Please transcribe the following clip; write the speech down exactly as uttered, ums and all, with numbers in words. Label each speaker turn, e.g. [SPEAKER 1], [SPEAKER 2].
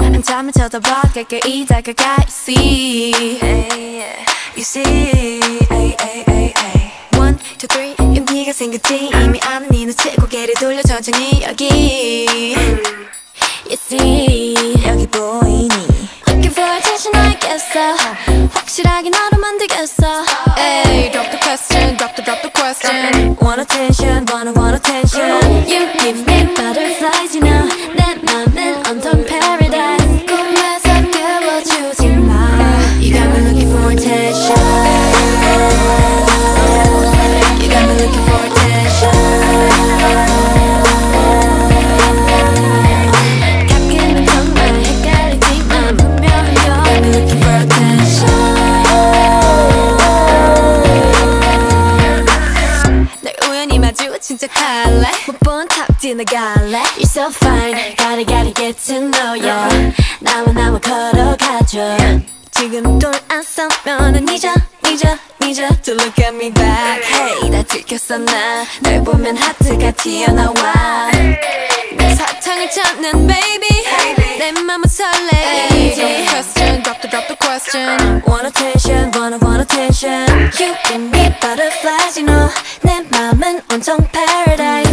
[SPEAKER 1] 한참을 쳐다봐 가까이 다가가 You see You see ay, ay, ay, ay. One, two, three 용기가 생겼지 이미 아는 이 눈치 고개를 돌려 천천히 여기 You see 여기 보이니 Looking for attention 알겠어 확실하게 너로 만들겠어 Ay, drop the question, drop the, drop the question Want attention, wanna want attention You give me butterflies, you know 내 맘은 온통 paradise 꿈에서 깨워주지 마 You got me looking for attention You got me looking for attention 가끔은 정말 헷갈리지만 분명한 걸 You got me looking for attention 널 우연히 마주친 척할래 못 본 탑 지나갈래 You're so fine Gotta gotta get to know ya 나와 나와 걸어가줘 지금 돌아서면은 잊어 잊어 잊어 To look at me back Hey 다 들켰어 나 널 보면 하트가 튀어나와 내 사탕을 찾는 baby 내 맘은 설레 Drop the question drop the drop the question Want attention wanna want attention You give me butterflies you know 내 맘은 온통 paradise